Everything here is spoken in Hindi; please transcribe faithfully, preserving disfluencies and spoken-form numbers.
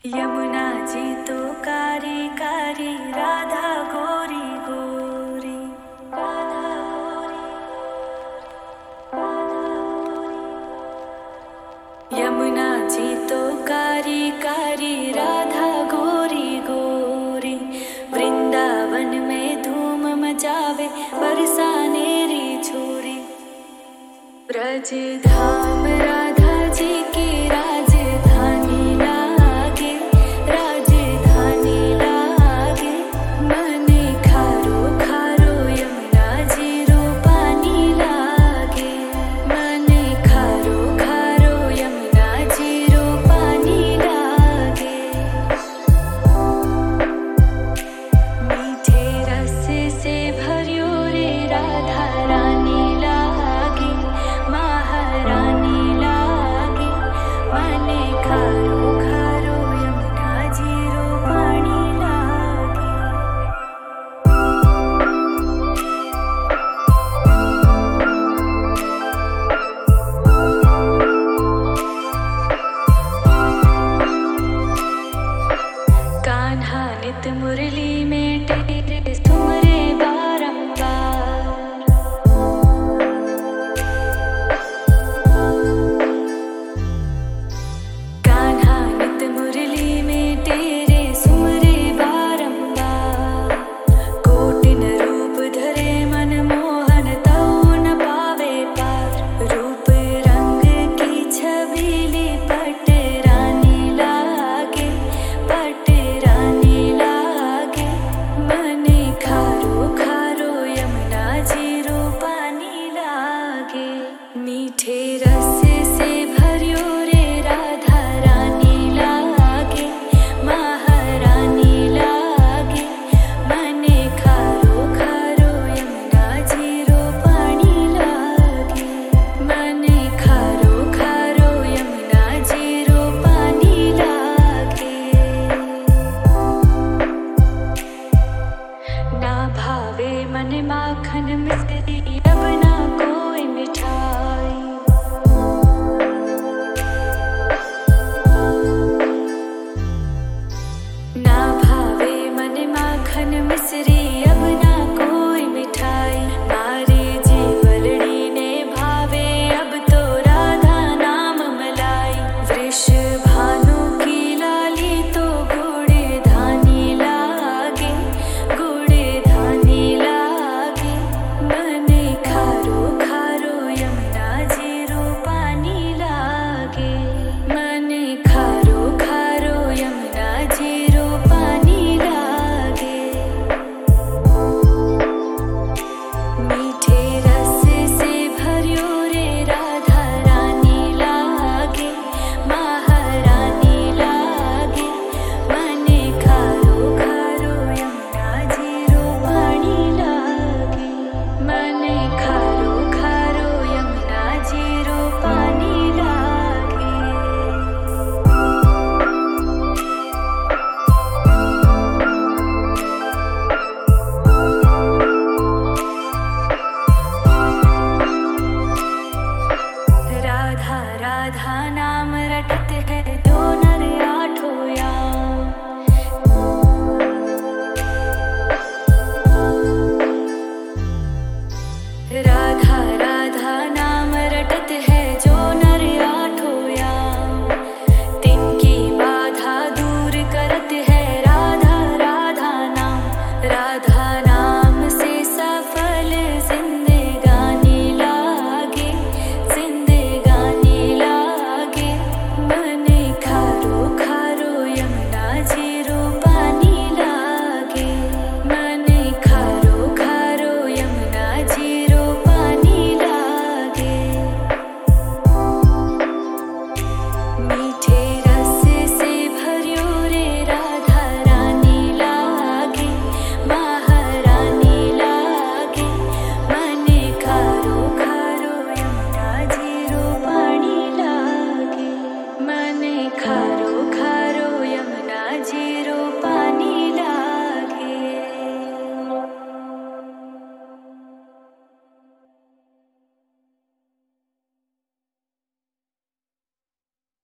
यमुना जी तो कारी कारी, राधा गोरी गोरी। राधा गोरी, यमुना जी तो कारी कारी, राधा गोरी गोरी। वृंदावन में धूम मचावे, बरसाने री छोरी। ब्रज धाम राधा जी की राजधानी लागे, राजधानी लागे। मने खारो खारो यमुना जी रो पानी लागे। मने खारो खारो यमुना जी रो पानी लागे। मीठे रस से भरियो रे राधा रानी लागे, महारानी लागे। मने खारो खारो यमुना जी रो पानी लागे। कान्हा नित मुरली में तेरे सुमरे बारंबार। कान्हा नित मुरली में तेरे सुमरे बारंबार। कोटिन रूप धरे मन मोहन, तऊ न पावे पार। रूप रंग की छबीली पट रानी लागे, पट रानी लागे। मने खारो खारो यमुना जी रो पानी लागे। मीठे रस से भरियो रे राधा रानी लागे, महारानी लागे। मने खारो खारो यमुना जी रो पानी लागे। मने खारो खारो यमुना जी रो पानी लागे। ना भावे मन माखन मिश्री, अब ना कोई मिठाई। ना भावे मन माखन मिश्री, अब ना कोई मिठाई। मारी जीवलड़ी ने भावे, अब तो राधा नाम मलाई। वृष भानु की लाली तो गुड़ धानी लागे, गुड़ धानी लागे। मने खारो खारो यमुना जी रो पानी लागे। मने खारो खारो यमुना जी रो पानी लागे। मीठे रस से भरियो रे राधा रानी लागे, महारानी लागे। मने खारो खारो यमुना जी रो पानी लागे। मने खारो खारो यमुना जी रो पानी लागे। राधा राधा नाम रटत है, जो नर आठो याम। राधा राधा नाम रटत है, जो नर आठो याम। तिनकी बाधा दूर करत है, राधा राधा नाम। राधा नाम से सफल जिंदगानी लागे, जिंदगानी लागे। मने खारो खारो यमुना जी रो पानी लागे। मने खारो खारो यमुना जी रो पानी लागे। मीठे